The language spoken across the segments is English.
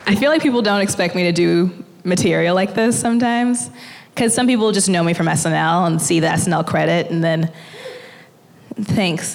I feel like people don't expect me to do material like this sometimes, because some people just know me from SNL and see the SNL credit and then, thanks.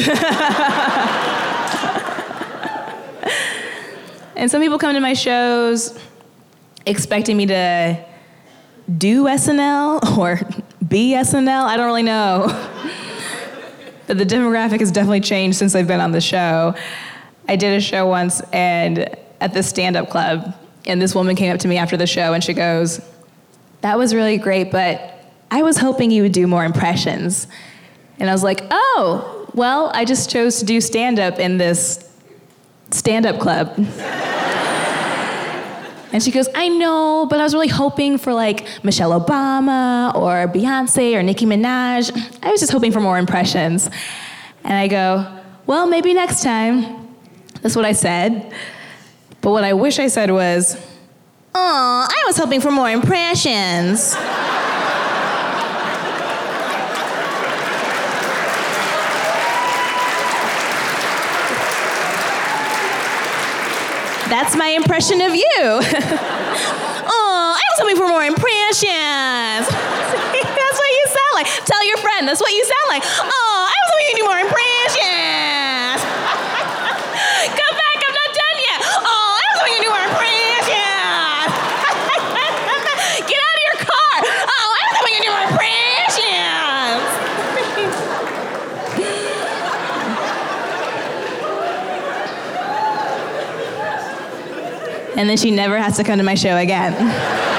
And some people come to my shows expecting me to do SNL or be SNL. I don't really know. But the demographic has definitely changed since I've been on the show. I did a show once and at this stand-up club, and this woman came up to me after the show and she goes, "That was really great, but I was hoping you would do more impressions." And I was like, "Oh, well, I just chose to do stand-up in this stand-up club." And she goes, "I know, but I was really hoping for like Michelle Obama or Beyonce or Nicki Minaj. I was just hoping for more impressions." And I go, "Well, maybe next time." That's what I said. But what I wish I said was, "Aw, I was hoping for more impressions." That's my impression of you. "Oh, I was hoping for more impressions." That's what you sound like. Tell your friend, that's what you sound like. "Oh, I was hoping you'd do more impressions." Come back, I'm not done yet. "Oh, I was hoping you'd do more impressions." Get out of your car. "Oh, I was hoping you'd do more impressions." And then she never has to come to my show again.